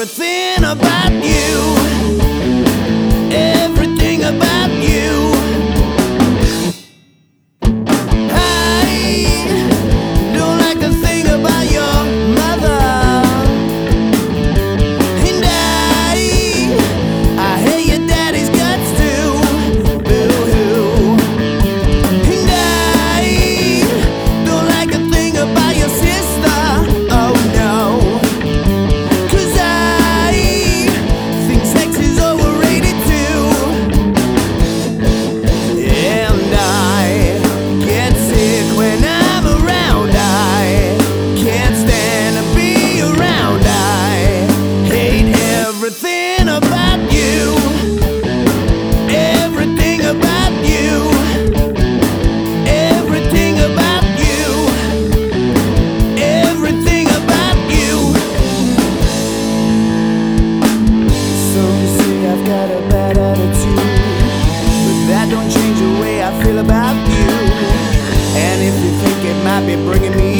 everything about you, everything about you. I don't like a thing about your mother, and I hate your daddy's guts too. Boo-hoo. And I don't like a thing about your sister. Oh no. Everything about you, everything about you, everything about you, everything about you. So you see I've got a bad attitude, but that don't change the way I feel about you. And if you think it might be bringing me